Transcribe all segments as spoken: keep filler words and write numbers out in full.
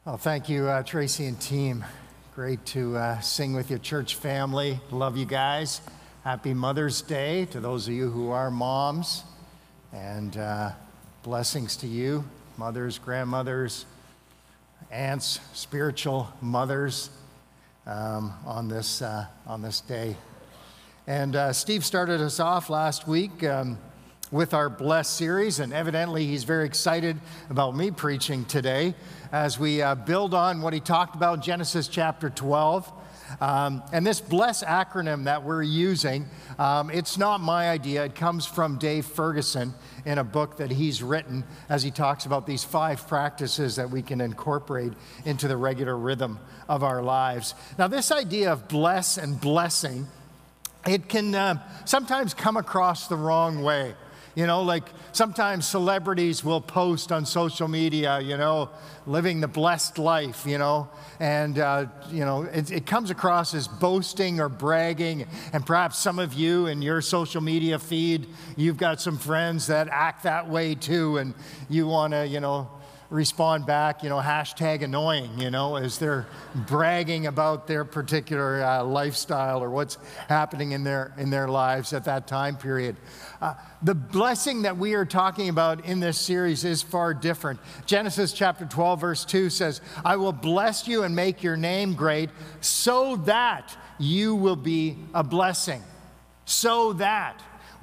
Well, thank you, uh, Tracy and team. Great to uh, sing with your church family. Love you guys. Happy Mother's Day to those of you who are moms. And uh, blessings to you, mothers, grandmothers, aunts, spiritual mothers um, on this uh, on this day. And uh, Steve started us off last week um, with our Bless series, and evidently he's very excited about me preaching today as we uh, build on what he talked about in Genesis chapter twelve. Um, and this Bless acronym that we're using, um, it's not my idea. It comes from Dave Ferguson in a book that he's written as he talks about these five practices that we can incorporate into the regular rhythm of our lives. Now, this idea of bless and blessing, it can uh, sometimes come across the wrong way. You know, like sometimes celebrities will post on social media, you know, living the blessed life, you know, and, uh, you know, it, it comes across as boasting or bragging. And perhaps some of you in your social media feed, you've got some friends that act that way too, and you want to, you know, respond back, you know, hashtag annoying, you know, as they're bragging about their particular uh, lifestyle or what's happening in their in their lives at that time period. Uh, the blessing that we are talking about in this series is far different. Genesis chapter twelve, verse two says, "I will bless you and make your name great so that you will be a blessing." So that.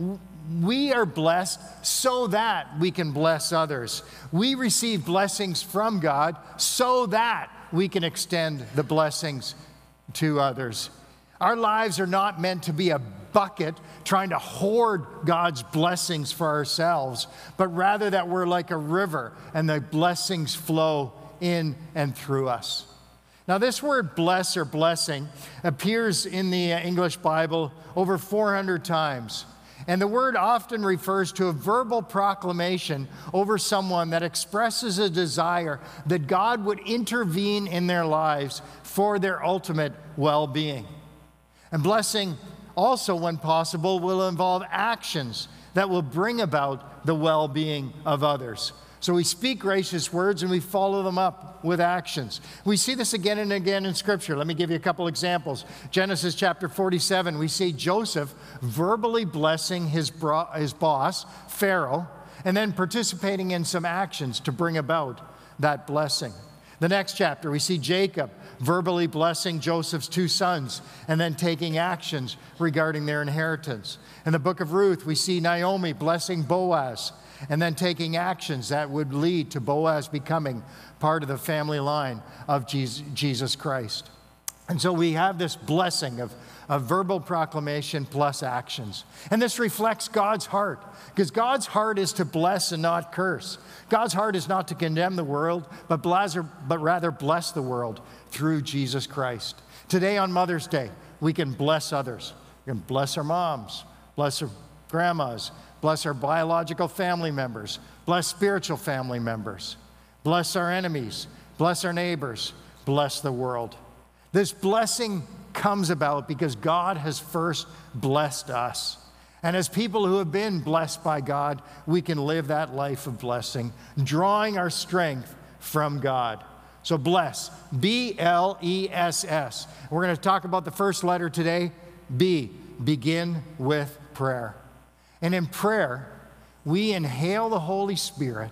We are blessed so that we can bless others. We receive blessings from God so that we can extend the blessings to others. Our lives are not meant to be a bucket trying to hoard God's blessings for ourselves, but rather that we're like a river and the blessings flow in and through us. Now, this word bless or blessing appears in the English Bible over four hundred times. And the word often refers to a verbal proclamation over someone that expresses a desire that God would intervene in their lives for their ultimate well-being. And blessing also, when possible, will involve actions that will bring about the well-being of others. So we speak gracious words and we follow them up with actions. We see this again and again in Scripture. Let me give you a couple examples. Genesis chapter forty-seven, we see Joseph verbally blessing his, bro- his boss, Pharaoh, and then participating in some actions to bring about that blessing. The next chapter, we see Jacob verbally blessing Joseph's two sons and then taking actions regarding their inheritance. In the book of Ruth, we see Naomi blessing Boaz and then taking actions that would lead to Boaz becoming part of the family line of Jesus Christ. And so we have this blessing of, of verbal proclamation plus actions. And this reflects God's heart, because God's heart is to bless and not curse. God's heart is not to condemn the world, but, blazer, but rather bless the world through Jesus Christ. Today on Mother's Day, we can bless others. We can bless our moms, bless our grandmas, bless our biological family members, bless spiritual family members, bless our enemies, bless our neighbors, bless the world. This blessing comes about because God has first blessed us. And as people who have been blessed by God, we can live that life of blessing, drawing our strength from God. So bless, B L E S S. We're going to talk about the first letter today, B, begin with prayer. And in prayer, we inhale the Holy Spirit,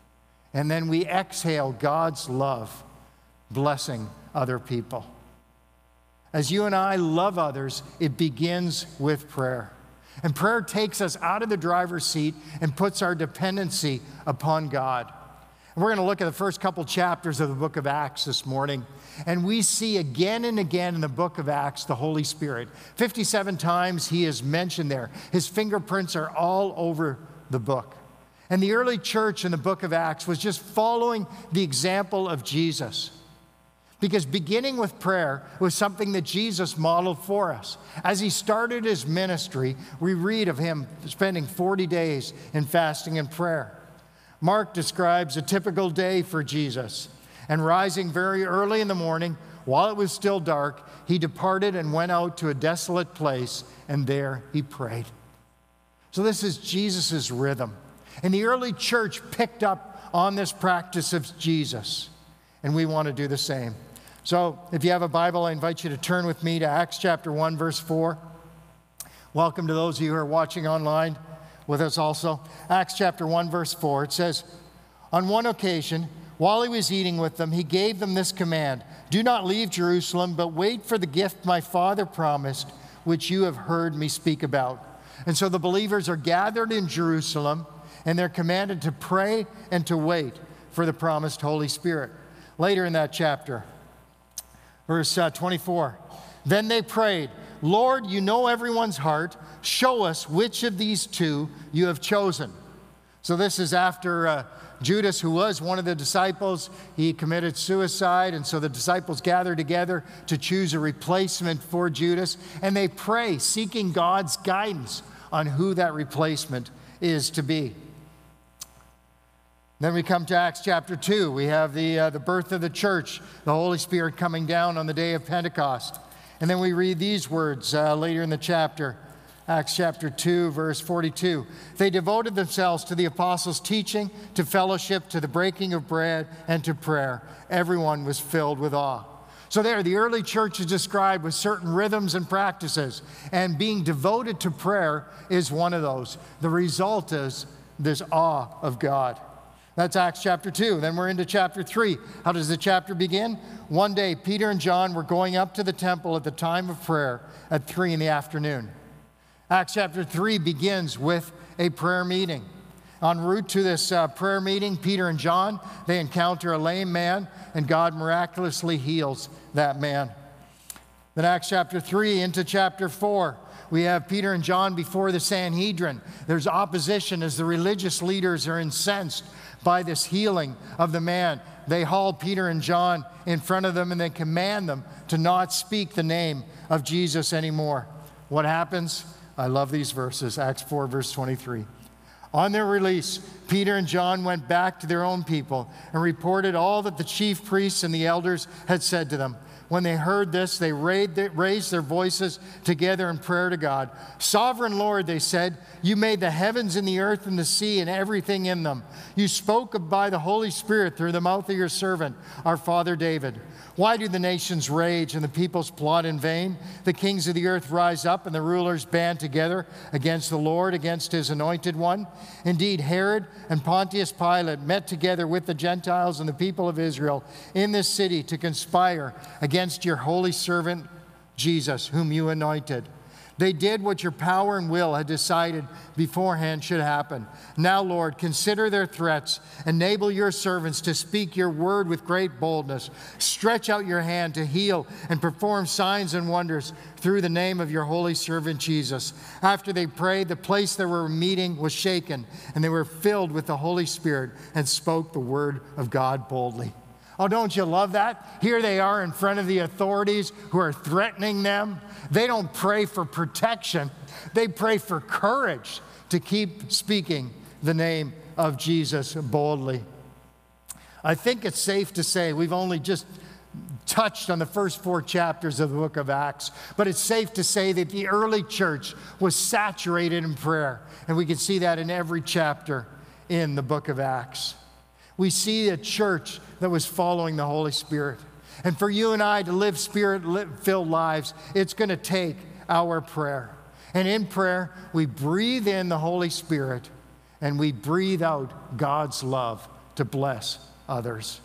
and then we exhale God's love, blessing other people. As you and I love others, it begins with prayer. And prayer takes us out of the driver's seat and puts our dependency upon God. And we're going to look at the first couple chapters of the book of Acts this morning. And we see again and again in the book of Acts the Holy Spirit. fifty-seven times he is mentioned there. His fingerprints are all over the book. And the early church in the book of Acts was just following the example of Jesus. Because beginning with prayer was something that Jesus modeled for us. As he started his ministry, we read of him spending forty days in fasting and prayer. Mark describes a typical day for Jesus. And rising very early in the morning, while it was still dark, he departed and went out to a desolate place, and there he prayed. So this is Jesus' rhythm. And the early church picked up on this practice of Jesus. and we want to do the same. So if you have a Bible, I invite you to turn with me to Acts chapter one, verse four. Welcome to those of you who are watching online with us also. Acts chapter one, verse four. It says, "On one occasion, while he was eating with them, he gave them this command: 'Do not leave Jerusalem, but wait for the gift my Father promised, which you have heard me speak about.'" And so the believers are gathered in Jerusalem, and they're commanded to pray and to wait for the promised Holy Spirit. Later in that chapter, verse uh, twenty-four, "Then they prayed, 'Lord, you know everyone's heart. Show us which of these two you have chosen.'" So this is after uh, Judas, who was one of the disciples, he committed suicide, and so the disciples gather together to choose a replacement for Judas, and they pray, seeking God's guidance on who that replacement is to be. Then we come to Acts chapter two. We have the, uh, the birth of the church, the Holy Spirit coming down on the day of Pentecost. And then we read these words uh, later in the chapter, Acts chapter two, verse forty-two. "They devoted themselves to the apostles' teaching, to fellowship, to the breaking of bread, and to prayer. Everyone was filled with awe." So there, the early church is described with certain rhythms and practices, and being devoted to prayer is one of those. The result is this awe of God. That's Acts chapter two. Then we're into chapter three. How does the chapter begin? One day, Peter and John were going up to the temple at the time of prayer at three in the afternoon. Acts chapter three begins with a prayer meeting. En route to this uh, prayer meeting, Peter and John, they encounter a lame man, and God miraculously heals that man. Then Acts chapter three into chapter four, we have Peter and John before the Sanhedrin. There's opposition as the religious leaders are incensed by this healing of the man. They haul Peter and John in front of them, and they command them to not speak the name of Jesus anymore. What happens? I love these verses. Acts four, verse twenty-three. "On their release, Peter and John went back to their own people and reported all that the chief priests and the elders had said to them. When they heard this, they raised their voices together in prayer to God. 'Sovereign Lord,' they said, 'you made the heavens and the earth and the sea and everything in them. You spoke by the Holy Spirit through the mouth of your servant, our father David. Why do the nations rage and the peoples plot in vain? The kings of the earth rise up and the rulers band together against the Lord, against his anointed one. Indeed, Herod and Pontius Pilate met together with the Gentiles and the people of Israel in this city to conspire against your holy servant Jesus, whom you anointed. They did what your power and will had decided beforehand should happen. Now, Lord, consider their threats. Enable your servants to speak your word with great boldness. Stretch out your hand to heal and perform signs and wonders through the name of your holy servant Jesus." After they prayed, the place they were meeting was shaken, and they were filled with the Holy Spirit and spoke the word of God boldly. Oh, don't you love that? Here they are in front of the authorities who are threatening them. They don't pray for protection. They pray for courage to keep speaking the name of Jesus boldly. I think it's safe to say we've only just touched on the first four chapters of the book of Acts, but it's safe to say that the early church was saturated in prayer, and we can see that in every chapter in the book of Acts. We see a church that was following the Holy Spirit. And for you and I to live Spirit-filled lives, it's going to take our prayer. And in prayer, we breathe in the Holy Spirit and we breathe out God's love to bless others.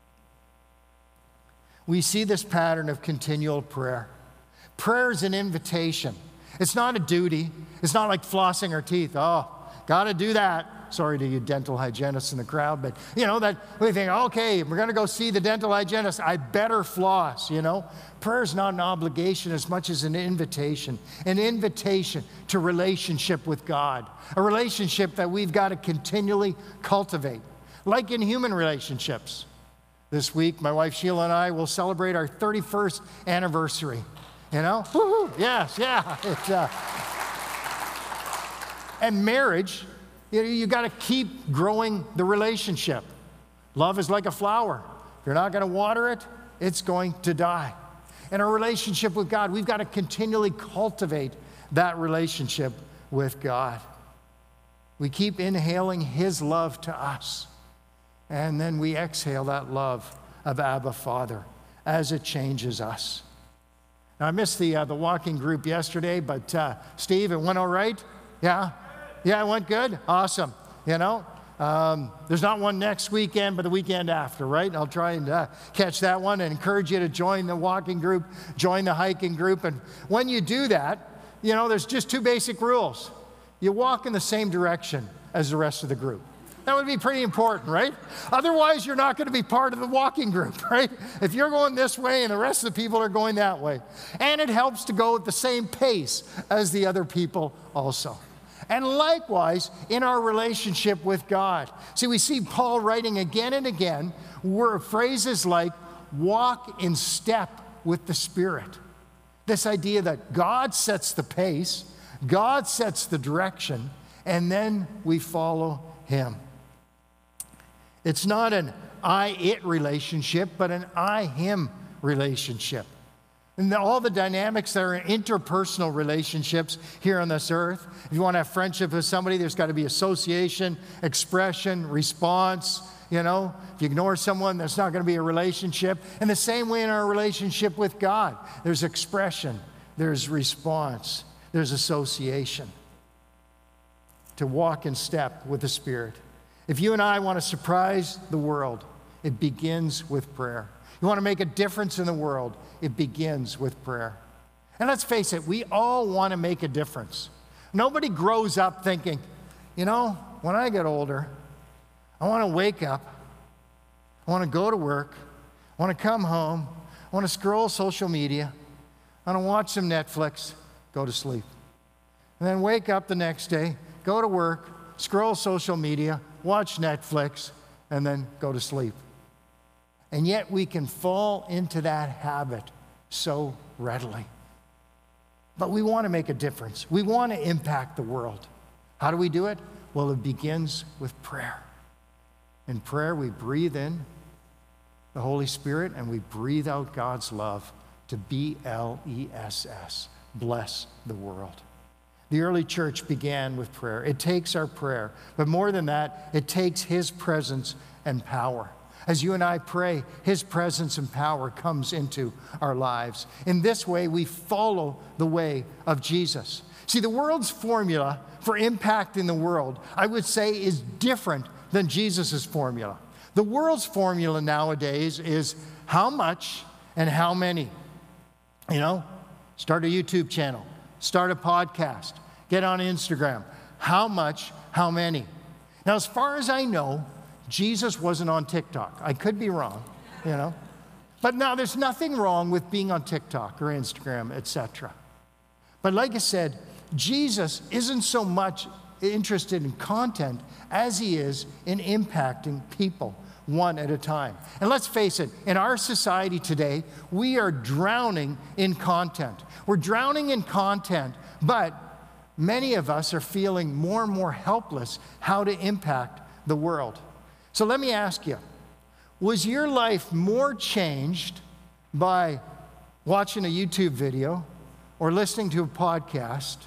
We see this pattern of continual prayer. Prayer is an invitation. It's not a duty. It's not like flossing our teeth. Oh, got to do that. Sorry to you dental hygienists in the crowd, but you know that we think, okay, we're going to go see the dental hygienist. I better floss, you know. Prayer is not an obligation as much as an invitation, an invitation to relationship with God, a relationship that we've got to continually cultivate, like in human relationships. This week, my wife Sheila and I will celebrate our thirty-first anniversary. You know, woo-hoo. Yes, yeah. It, uh, and marriage. You know, you got to keep growing the relationship. Love is like a flower. If you're not going to water it, it's going to die. In our relationship with God, we've got to continually cultivate that relationship with God. We keep inhaling His love to us, and then we exhale that love of Abba Father as it changes us. Now, I missed the, uh, the walking group yesterday, but uh, Steve, it went all right? Yeah? Yeah, it went good? Awesome. You know, um, there's not one next weekend, but the weekend after, right? I'll try and uh, catch that one and encourage you to join the walking group, join the hiking group. And when you do that, you know, there's just two basic rules. You walk in the same direction as the rest of the group. That would be pretty important, right? Otherwise, you're not going to be part of the walking group, right? If you're going this way and the rest of the people are going that way. And it helps to go at the same pace as the other people also. And likewise, in our relationship with God. See, we see Paul writing again and again where phrases like, walk in step with the Spirit. This idea that God sets the pace, God sets the direction, and then we follow Him. It's not an I-it relationship, but an I-him relationship. And all the dynamics that are in interpersonal relationships here on this earth. If you want to have friendship with somebody, there's got to be association, expression, response. You know, if you ignore someone, there's not going to be a relationship. And the same way in our relationship with God, there's expression, there's response, there's association. To walk in step with the Spirit. If you and I want to surprise the world, it begins with prayer. You want to make a difference in the world, it begins with prayer. And let's face it, we all want to make a difference. Nobody grows up thinking, you know, when I get older, I want to wake up, I want to go to work, I want to come home, I want to scroll social media, I want to watch some Netflix, go to sleep. And then wake up the next day, go to work, scroll social media, watch Netflix, and then go to sleep. And yet we can fall into that habit so readily. But we want to make a difference. We want to impact the world. How do we do it? Well, it begins with prayer. In prayer, we breathe in the Holy Spirit and we breathe out God's love to B L E S S, bless the world. The early church began with prayer. It takes our prayer, but more than that, it takes His presence and power. As you and I pray, His presence and power comes into our lives. In this way, we follow the way of Jesus. See, the world's formula for impacting the world, I would say, is different than Jesus' formula. The world's formula nowadays is how much and how many. You know, start a YouTube channel. Start a podcast, get on Instagram. How much, how many? Now, as far as I know, Jesus wasn't on TikTok. I could be wrong, you know. But now there's nothing wrong with being on TikTok or Instagram, et cetera. But like I said, Jesus isn't so much interested in content as He is in impacting people one at a time. And let's face it, in our society today, we are drowning in content. We're drowning in content, but many of us are feeling more and more helpless how to impact the world. So let me ask you, was your life more changed by watching a YouTube video or listening to a podcast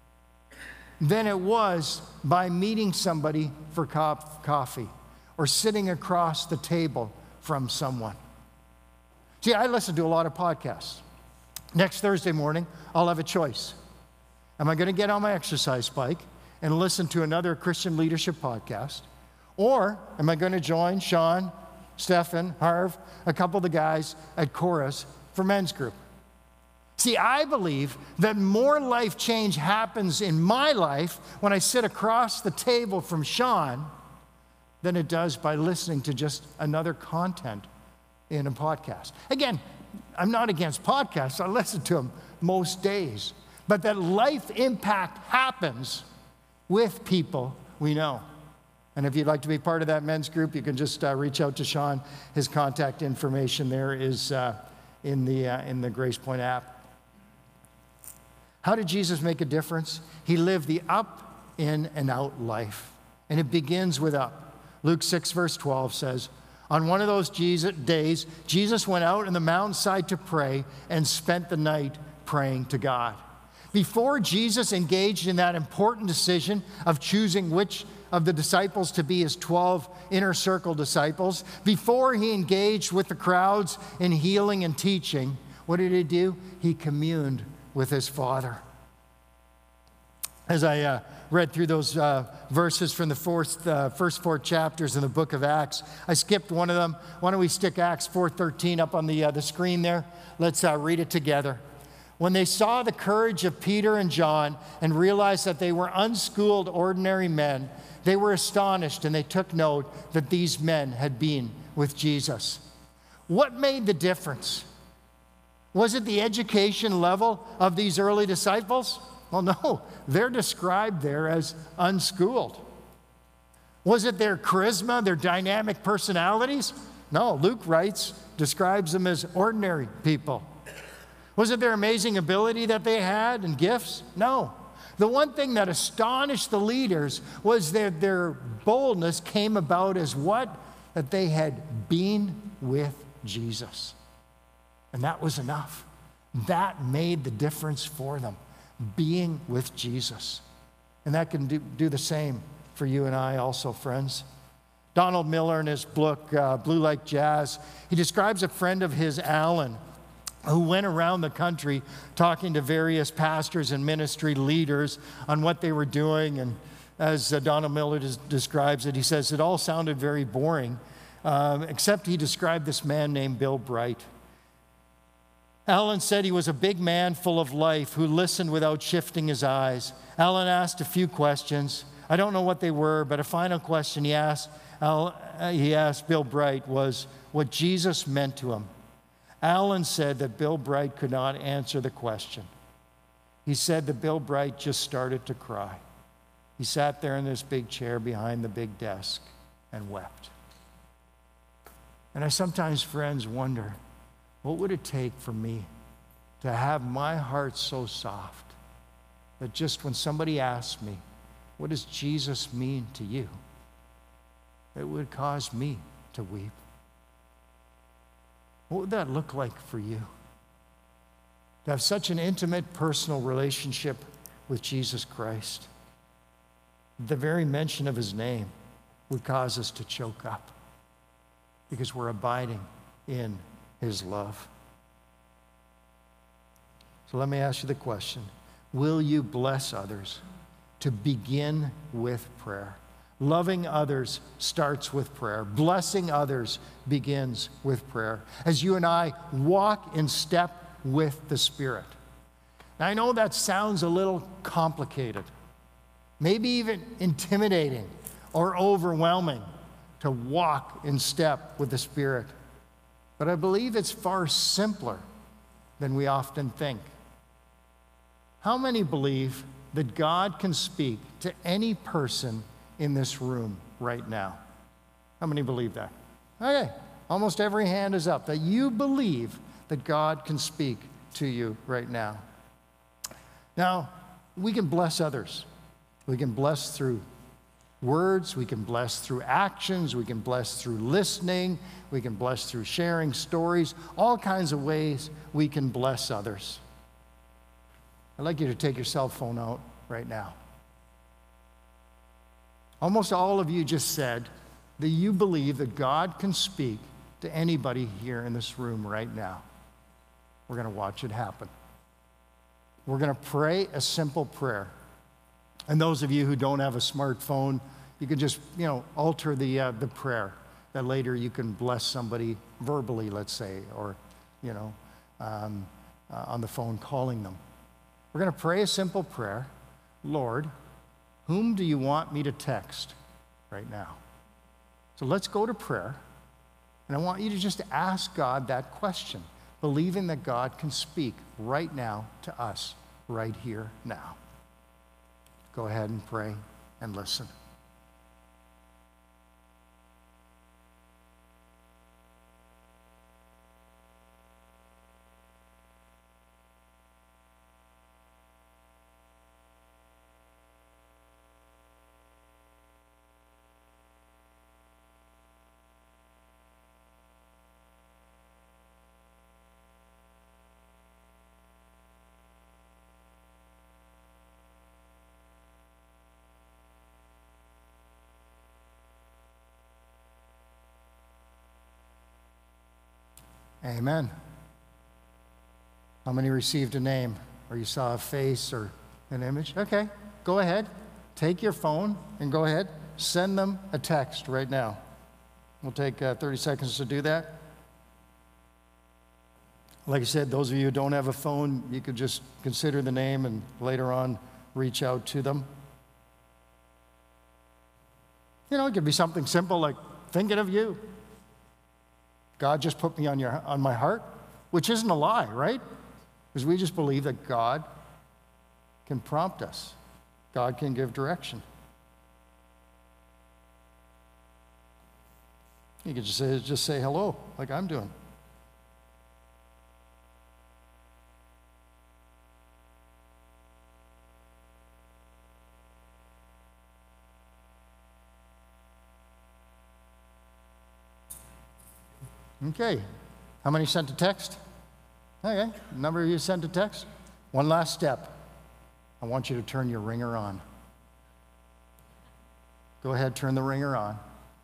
than it was by meeting somebody for co- coffee or sitting across the table from someone? See, I listen to a lot of podcasts. Next Thursday morning, I'll have a choice. Am I going to get on my exercise bike and listen to another Christian leadership podcast? Or am I going to join Sean, Stefan, Harv, a couple of the guys at Chorus for men's group? See, I believe that more life change happens in my life when I sit across the table from Sean than it does by listening to just another content in a podcast. Again, I'm not against podcasts. I listen to them most days. But that life impact happens with people we know. And if you'd like to be part of that men's group, you can just uh, reach out to Sean. His contact information there is uh, in the, uh, in the Grace Point app. How did Jesus make a difference? He lived the up, in, and out life. And it begins with up. Luke six, verse twelve says, on one of those Jesus days, Jesus went out on the mountainside to pray and spent the night praying to God. Before Jesus engaged in that important decision of choosing which of the disciples to be his twelve inner circle disciples, before he engaged with the crowds in healing and teaching, what did he do? He communed with his Father. As I uh, read through those uh, verses from the fourth, uh, first four chapters in the book of Acts, I skipped one of them. Why don't we stick Acts four thirteen up on the, uh, the screen there? Let's uh, read it together. When they saw the courage of Peter and John and realized that they were unschooled, ordinary men, they were astonished, and they took note that these men had been with Jesus. What made the difference? Was it the education level of these early disciples? Well, no, they're described there as unschooled. Was it their charisma, their dynamic personalities? No, Luke writes, describes them as ordinary people. Was it their amazing ability that they had and gifts? No. The one thing that astonished the leaders was that their boldness came about as what? That they had been with Jesus. And that was enough. That made the difference for them. Being with Jesus. And that can do, do the same for you and I also, friends. Donald Miller, in his book, uh, Blue Like Jazz, he describes a friend of his, Alan, who went around the country talking to various pastors and ministry leaders on what they were doing. And as uh, Donald Miller des- describes it, he says, it all sounded very boring, um, except he described this man named Bill Bright. Alan said he was a big man full of life who listened without shifting his eyes. Alan asked a few questions. I don't know what they were, but a final question he asked, Al, he asked Bill Bright was what Jesus meant to him. Alan said that Bill Bright could not answer the question. He said that Bill Bright just started to cry. He sat there in this big chair behind the big desk and wept. And I sometimes, friends, wonder, what would it take for me to have my heart so soft that just when somebody asks me, what does Jesus mean to you? It would cause me to weep. What would that look like for you? To have such an intimate, personal relationship with Jesus Christ. The very mention of his name would cause us to choke up because we're abiding in his love. So let me ask you the question. Will you bless others? To begin with prayer. Loving others starts with prayer. Blessing others begins with prayer. As you and I walk in step with the Spirit. Now I know that sounds a little complicated, maybe even intimidating or overwhelming to walk in step with the Spirit. But I believe it's far simpler than we often think. How many believe that God can speak to any person in this room right now? How many believe that? Okay, almost every hand is up, that you believe that God can speak to you right now. Now, we can bless others. We can bless through words, we can bless through actions, we can bless through listening, we can bless through sharing stories, all kinds of ways we can bless others. I'd like you to take your cell phone out right now. Almost all of you just said that you believe that God can speak to anybody here in this room right now. We're going to watch it happen. We're going to pray a simple prayer. And those of you who don't have a smartphone, you can just, you know, alter the, uh, the prayer that later you can bless somebody verbally, let's say, or, you know, um, uh, on the phone calling them. We're going to pray a simple prayer. Lord, whom do you want me to text right now? So let's go to prayer. And I want you to just ask God that question, believing that God can speak right now to us, right here, now. Go ahead and pray and listen. Amen. How many received a name, or you saw a face or an image? Okay, go ahead. Take your phone and go ahead. Send them a text right now. We'll take uh, thirty seconds to do that. Like I said, those of you who don't have a phone, you could just consider the name and later on reach out to them. You know, it could be something simple like thinking of you. God just put me on your on my heart, which isn't a lie, right? Because we just believe that God can prompt us. God can give direction. You could just say, just say hello, like I'm doing. Okay. How many sent a text? Okay. A number of you sent a text. One last step. I want you to turn your ringer on. Go ahead, turn the ringer on.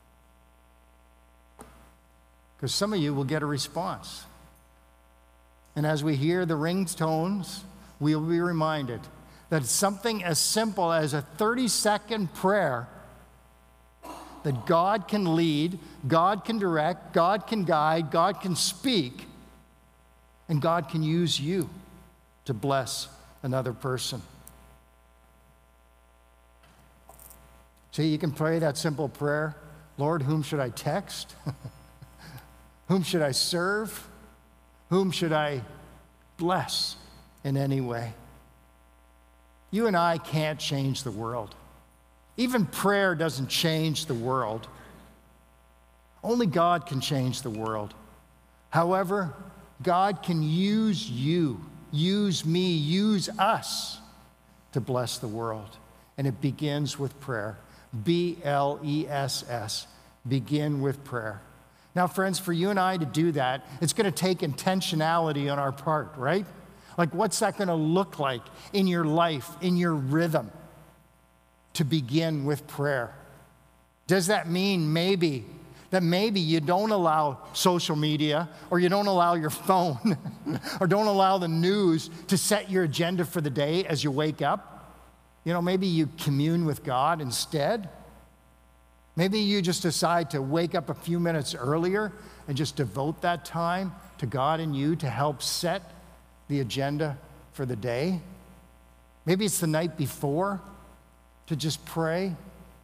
Because some of you will get a response. And as we hear the ringtones, we will be reminded that something as simple as a thirty-second prayer that God can lead, God can direct, God can guide, God can speak, and God can use you to bless another person. See, you can pray that simple prayer, Lord, whom should I text? Whom should I serve? Whom should I bless in any way? You and I can't change the world. Even prayer doesn't change the world. Only God can change the world. However, God can use you, use me, use us to bless the world. And it begins with prayer. B L E S S. Begin with prayer. Now, friends, for you and I to do that, it's going to take intentionality on our part, right? Like, what's that going to look like in your life, in your rhythm, to begin with prayer? Does that mean maybe that maybe you don't allow social media, or you don't allow your phone, or don't allow the news to set your agenda for the day as you wake up? You know, maybe you commune with God instead. Maybe you just decide to wake up a few minutes earlier and just devote that time to God and you to help set the agenda for the day. Maybe it's the night before to just pray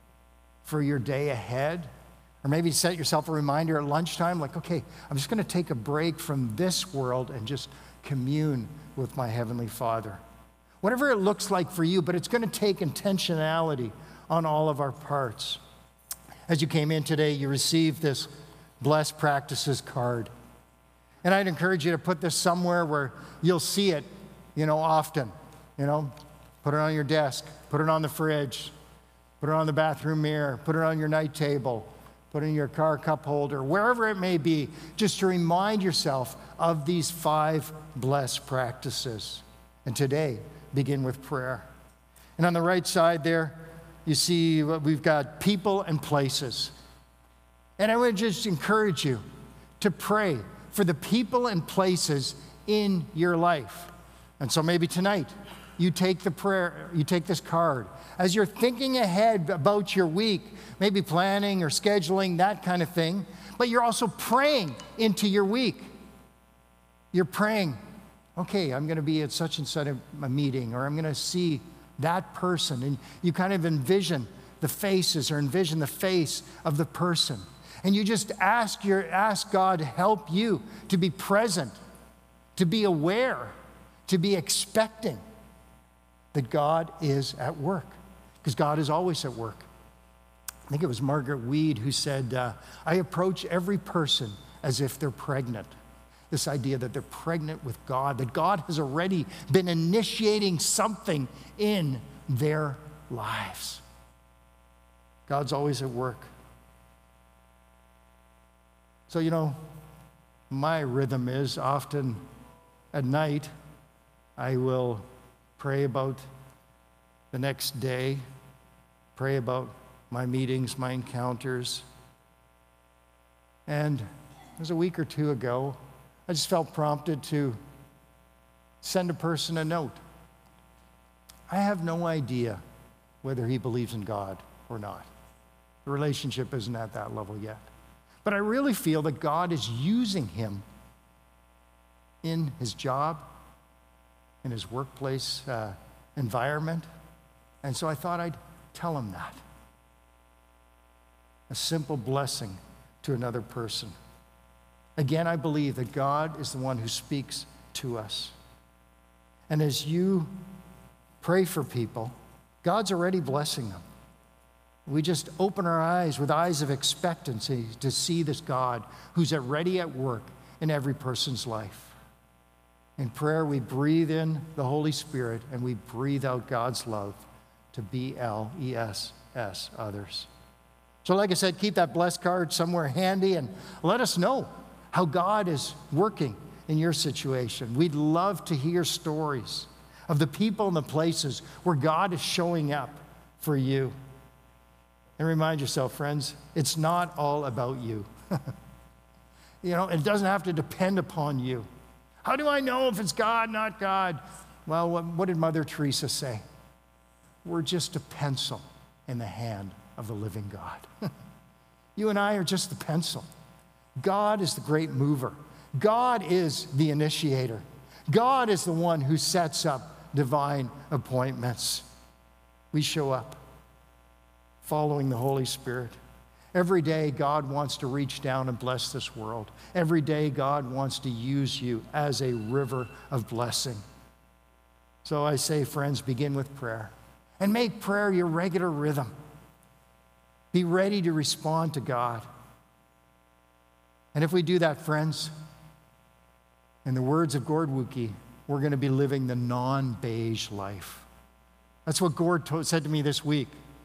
for your day ahead. Or maybe set yourself a reminder at lunchtime, like, okay, I'm just going to take a break from this world and just commune with my Heavenly Father. Whatever it looks like for you, but it's going to take intentionality on all of our parts. As you came in today, you received this Blessed Practices card. And I'd encourage you to put this somewhere where you'll see it, you know, often. You know, put it on your desk, put it on the fridge, put it on the bathroom mirror, put it on your night table, put it in your car cup holder, wherever it may be, just to remind yourself of these five blessed practices. And today, begin with prayer. And on the right side there, you see what we've got, people and places. And I would just encourage you to pray for the people and places in your life. And so maybe tonight, you take the prayer, you take this card. As you're thinking ahead about your week, maybe planning or scheduling, that kind of thing, but you're also praying into your week. You're praying, okay, I'm going to be at such and such a meeting, or I'm going to see that person. And you kind of envision the faces, or envision the face of the person. And you just ask your ask God to help you to be present, to be aware, to be expecting that God is at work. Because God is always at work. I think it was Margaret Weed who said, uh, I approach every person as if they're pregnant. This idea that they're pregnant with God, that God has already been initiating something in their lives. God's always at work. So, you know, my rhythm is often at night, I will pray about the next day, pray about my meetings, my encounters. And it was a week or two ago, I just felt prompted to send a person a note. I have no idea whether he believes in God or not. The relationship isn't at that level yet. But I really feel that God is using him in his job, in his workplace uh, environment. And so I thought I'd tell him that. A simple blessing to another person. Again, I believe that God is the one who speaks to us. And as you pray for people, God's already blessing them. We just open our eyes with eyes of expectancy to see this God who's already at work in every person's life. In prayer, we breathe in the Holy Spirit and we breathe out God's love to B L E S S, others. So like I said, keep that blessed card somewhere handy and let us know how God is working in your situation. We'd love to hear stories of the people and the places where God is showing up for you. And remind yourself, friends, it's not all about you. You know, it doesn't have to depend upon you. How do I know if it's God, not God? Well, what, what did Mother Teresa say? We're just a pencil in the hand of the living God. You and I are just the pencil. God is the great mover. God is the initiator. God is the one who sets up divine appointments. We show up following the Holy Spirit. Every day, God wants to reach down and bless this world. Every day, God wants to use you as a river of blessing. So I say, friends, begin with prayer and make prayer your regular rhythm. Be ready to respond to God. And if we do that, friends, in the words of Gord Woeke, we're going to be living the non-beige life. That's what Gord told, said to me this week.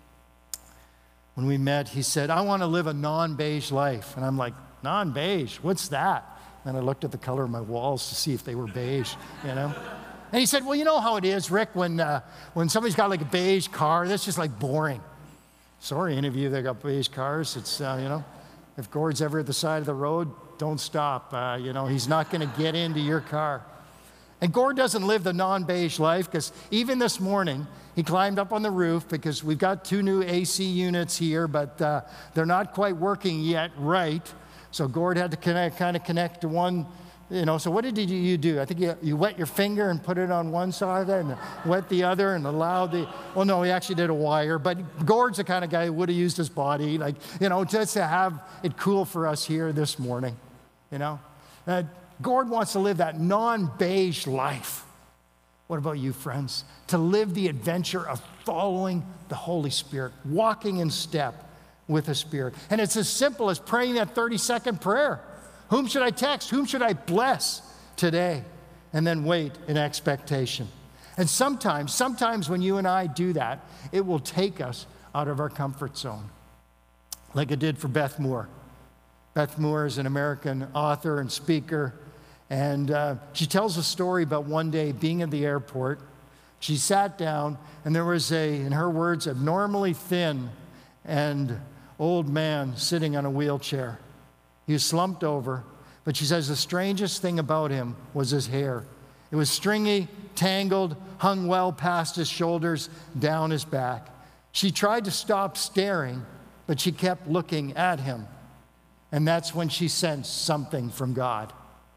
When we met, he said, I want to live a non-beige life. And I'm like, non-beige? What's that? And I looked at the color of my walls to see if they were beige, you know? And he said, well, you know how it is, Rick, when, uh, when somebody's got like a beige car, that's just like boring. Sorry, any of you that got beige cars, it's, uh, you know, if Gord's ever at the side of the road, don't stop. Uh, you know, he's not going to get into your car. And Gord doesn't live the non-beige life because even this morning, he climbed up on the roof because we've got two new A C units here, but uh, they're not quite working yet right. So Gord had to connect, kind of connect to one, you know. So what did you do? I think you, you wet your finger and put it on one side and wet the other and allowed the, well, no, he actually did a wire. But Gord's the kind of guy who would have used his body, like, you know, just to have it cool for us here this morning, you know. Uh, Gord wants to live that non-beige life. What about you, friends? To live the adventure of following the Holy Spirit, walking in step with the Spirit. And it's as simple as praying that thirty-second prayer. Whom should I text? Whom should I bless today? And then wait in expectation. And sometimes, sometimes when you and I do that, it will take us out of our comfort zone, like it did for Beth Moore. Beth Moore is an American author and speaker. And uh, she tells a story about one day being at the airport. She sat down, and there was a, in her words, abnormally thin and old man sitting on a wheelchair. He was slumped over, but she says the strangest thing about him was his hair. It was stringy, tangled, hung well past his shoulders, down his back. She tried to stop staring, but she kept looking at him. And that's when she sensed something from God.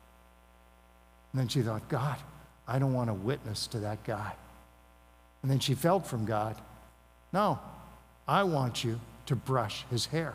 And then she thought, God, I don't want to witness to that guy. And then she felt from God, no, I want you to brush his hair.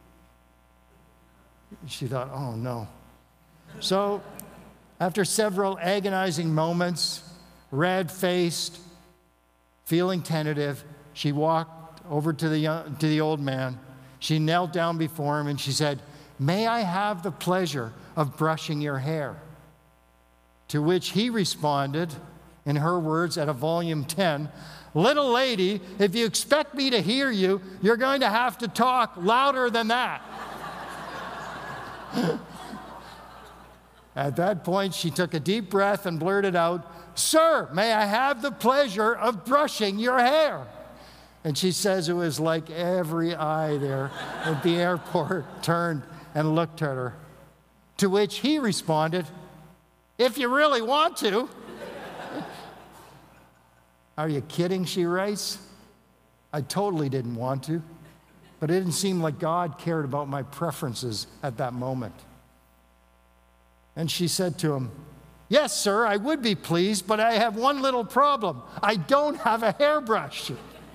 She thought, oh no. So after several agonizing moments, red-faced, feeling tentative, she walked over to the, young, to the old man. She knelt down before him and she said, may I have the pleasure of brushing your hair? To which he responded, in her words, at a volume ten, little lady, if you expect me to hear you, you're going to have to talk louder than that. At that point, she took a deep breath and blurted out, sir, may I have the pleasure of brushing your hair? And she says it was like every eye there at the airport turned and looked at her. To which he responded, if you really want to. Are you kidding, she writes. I totally didn't want to, but it didn't seem like God cared about my preferences at that moment. And she said to him, yes, sir, I would be pleased, but I have one little problem. I don't have a hairbrush.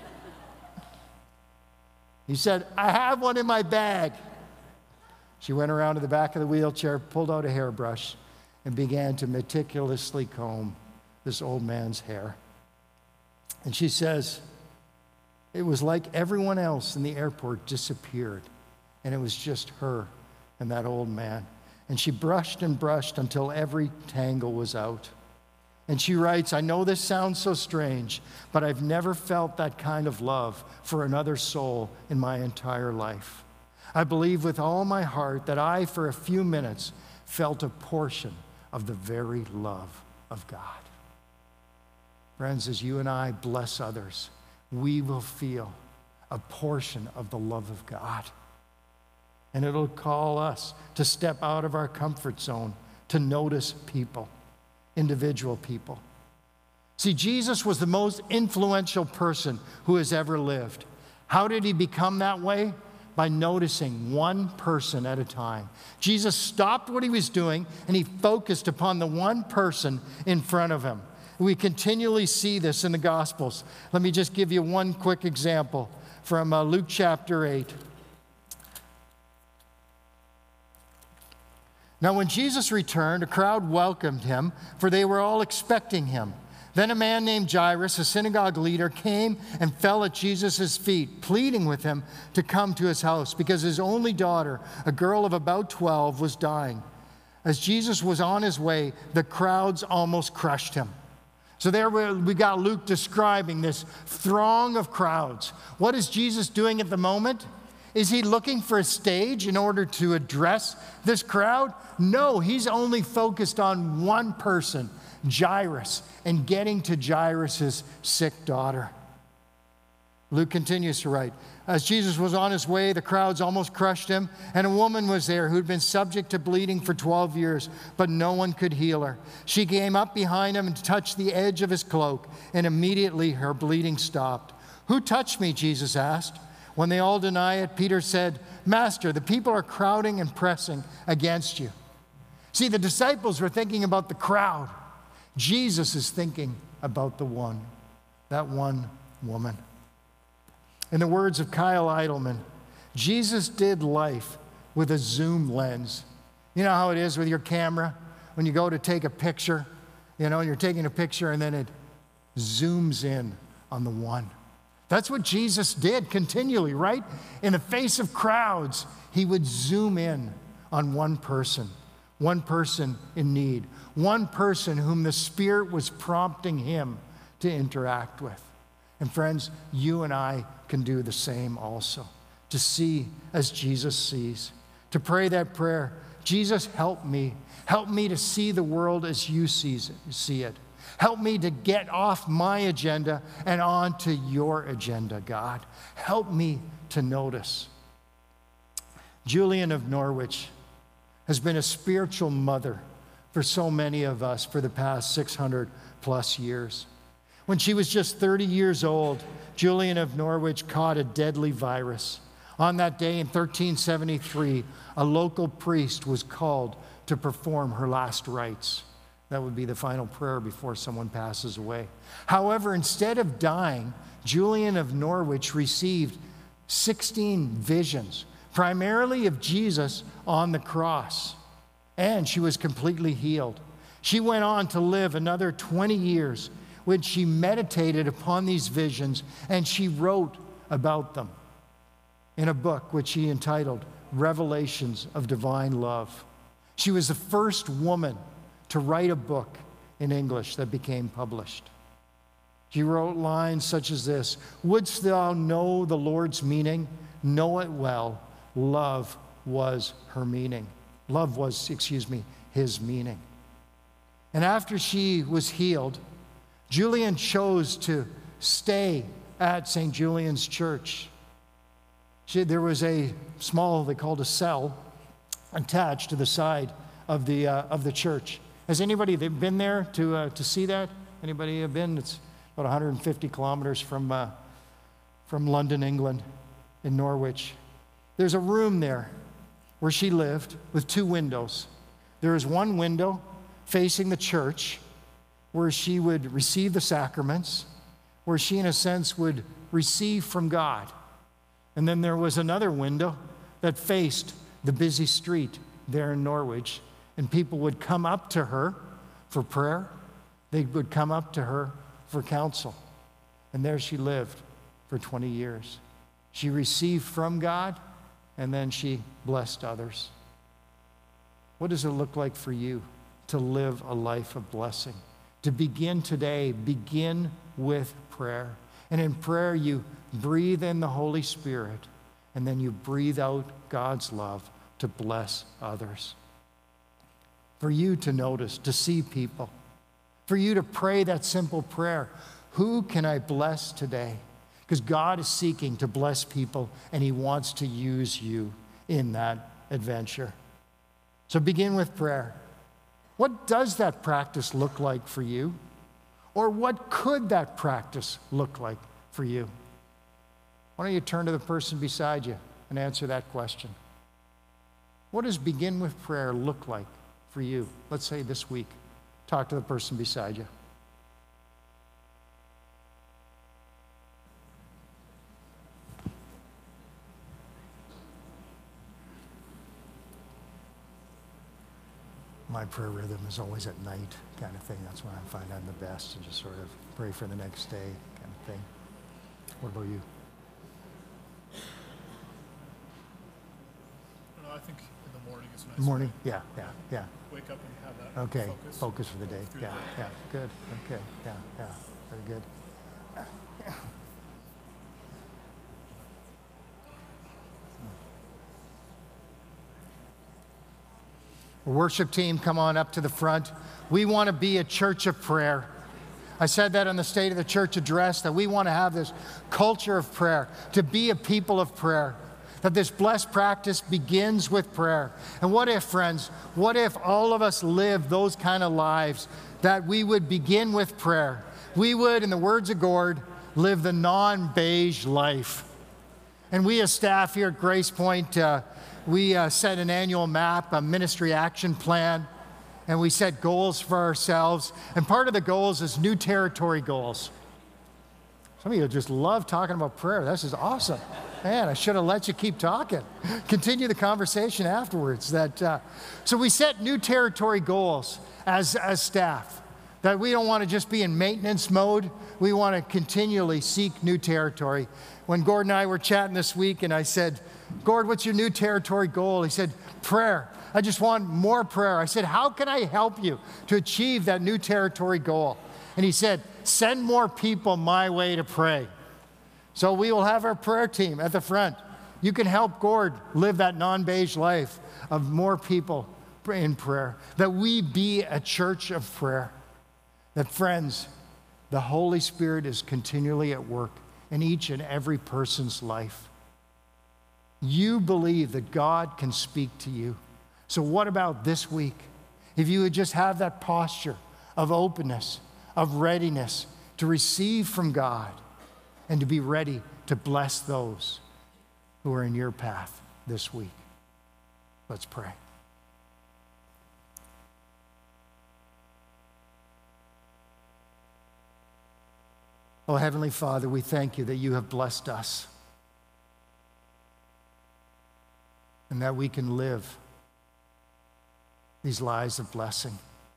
He said, I have one in my bag. She went around to the back of the wheelchair, pulled out a hairbrush, and began to meticulously comb this old man's hair. And she says, it was like everyone else in the airport disappeared, and it was just her and that old man. And she brushed and brushed until every tangle was out. And she writes, I know this sounds so strange, but I've never felt that kind of love for another soul in my entire life. I believe with all my heart that I, for a few minutes, felt a portion of the very love of God. Friends, as you and I bless others, we will feel a portion of the love of God. And it'll call us to step out of our comfort zone, to notice people, individual people. See, Jesus was the most influential person who has ever lived. How did he become that way? By noticing one person at a time. Jesus stopped what he was doing and he focused upon the one person in front of him. We continually see this in the Gospels. Let me just give you one quick example from uh, Luke chapter eight. Now, when Jesus returned, a crowd welcomed him, for they were all expecting him. Then a man named Jairus, a synagogue leader, came and fell at Jesus' feet, pleading with him to come to his house, because his only daughter, a girl of about twelve, was dying. As Jesus was on his way, the crowds almost crushed him. So there we got Luke describing this throng of crowds. What is Jesus doing at the moment? Is he looking for a stage in order to address this crowd? No, he's only focused on one person, Jairus, and getting to Jairus' sick daughter. Luke continues to write, as Jesus was on his way, the crowds almost crushed him, and a woman was there who'd been subject to bleeding for twelve years, but no one could heal her. She came up behind him and touched the edge of his cloak, and immediately her bleeding stopped. Who touched me? Jesus asked. When they all deny it, Peter said, Master, the people are crowding and pressing against you. See, the disciples were thinking about the crowd. Jesus is thinking about the one, that one woman. In the words of Kyle Idleman, Jesus did life with a zoom lens. You know how it is with your camera? When you go to take a picture, you know, and you're taking a picture and then it zooms in on the one. That's what Jesus did continually, right? In the face of crowds, he would zoom in on one person, one person in need, one person whom the Spirit was prompting him to interact with. And friends, you and I can do the same also, to see as Jesus sees, to pray that prayer, Jesus, help me. Help me to see the world as you see it. Help me to get off my agenda and onto your agenda, God. Help me to notice. Julian of Norwich has been a spiritual mother for so many of us for the past six hundred plus years. When she was just thirty years old, Julian of Norwich caught a deadly virus. On that day in thirteen seventy-three, a local priest was called to perform her last rites. That would be the final prayer before someone passes away. However, instead of dying, Julian of Norwich received sixteen visions, primarily of Jesus on the cross, and she was completely healed. She went on to live another twenty years when she meditated upon these visions, and she wrote about them in a book which she entitled Revelations of Divine Love. She was the first woman to write a book in English that became published. She wrote lines such as this: wouldst thou know the Lord's meaning? Know it well. Love was her meaning. Love was, excuse me, his meaning. And after she was healed, Julian chose to stay at Saint Julian's Church. She, there was a small, they called a cell, attached to the side of the, uh, of the church. Has anybody been there to, uh, to see that? Anybody have been? It's about one hundred fifty kilometers from, uh, from London, England, in Norwich. There's a room there where she lived with two windows. There is one window facing the church where she would receive the sacraments, where she, in a sense, would receive from God. And then there was another window that faced the busy street there in Norwich, and people would come up to her for prayer. They would come up to her for counsel. And there she lived for twenty years. She received from God, and then she blessed others. What does it look like for you to live a life of blessing? To begin today, begin with prayer. And in prayer, you breathe in the Holy Spirit, and then you breathe out God's love to bless others. For you to notice, to see people. For you to pray that simple prayer, who can I bless today? Because God is seeking to bless people, and he wants to use you in that adventure. So begin with prayer. What does that practice look like for you? Or what could that practice look like for you? Why don't you turn to the person beside you and answer that question? What does begin with prayer look like for you? Let's say this week. Talk to the person beside you. My prayer rhythm is always at night kind of thing. That's when I find I'm the best, and just sort of pray for the next day kind of thing. What about you? I think in the morning is nice. Morning? Yeah, yeah, yeah. Wake up and have that Okay, focus. focus for the day. Through Yeah, the day. yeah, good. Okay, yeah, yeah, very good. Worship team, come on up to the front. We want to be a church of prayer. I said that in the State of the Church address, that we want to have this culture of prayer, to be a people of prayer, that this blessed practice begins with prayer. And what if, friends, what if all of us lived those kind of lives, that we would begin with prayer? We would, in the words of Gord, live the non-beige life. And we as staff here at Grace Point, uh, we uh, set an annual map, a ministry action plan, and we set goals for ourselves. And part of the goals is new territory goals. Some of you just love talking about prayer. This is awesome. Man, I should have let you keep talking. Continue the conversation afterwards. That uh, so we set new territory goals as, as staff, that we don't want to just be in maintenance mode. We want to continually seek new territory. When Gord and I were chatting this week, and I said, Gord, what's your new territory goal? He said, prayer. I just want more prayer. I said, how can I help you to achieve that new territory goal? And he said, send more people my way to pray. So we will have our prayer team at the front. You can help Gord live that non-beige life of more people in prayer. That we be a church of prayer. That, friends, the Holy Spirit is continually at work in each and every person's life. You believe that God can speak to you. So what about this week? If you would just have that posture of openness, of readiness to receive from God and to be ready to bless those who are in your path this week. Let's pray. Oh, Heavenly Father, we thank you that you have blessed us and that we can live these lives of blessing.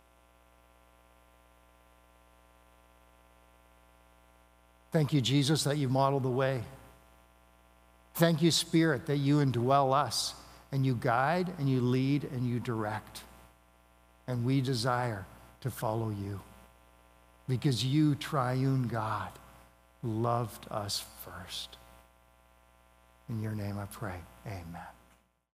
Thank you, Jesus, that you model the way. Thank you, Spirit, that you indwell us and you guide and you lead and you direct. And we desire to follow you because you, triune God, loved us first. In your name I pray, amen.